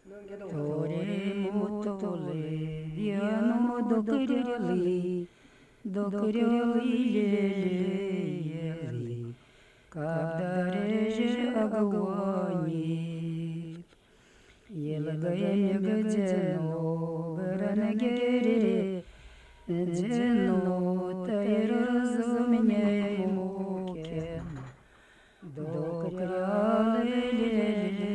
Tore mutole, viano dokriali leli, kabdareje agwani, yelgaya gajeno, beranagere, jeno tayrazumye moken, dokriali leli.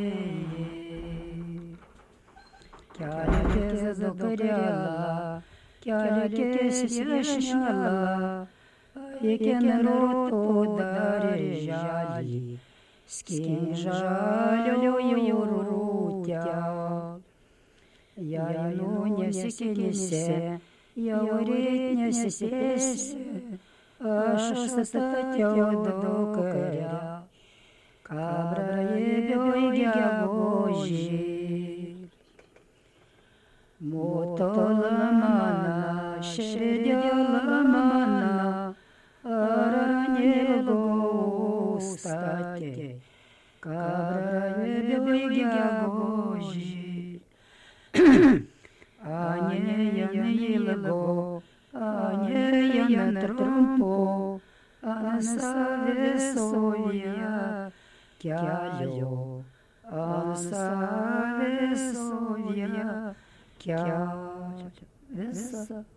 Кялякез докряла, кялякез вишняла, екен роту дарежали, скин жалю юрутя. Я не секенесе, я урит не сесе, аж статя докря, кабра ебёйгя божи. Мотоламана, шердяламана, аранелго стате, кабраебегя божи. Аня янилго, аня янтрумпо, ансаве совия, кялю, ансаве совия, Kya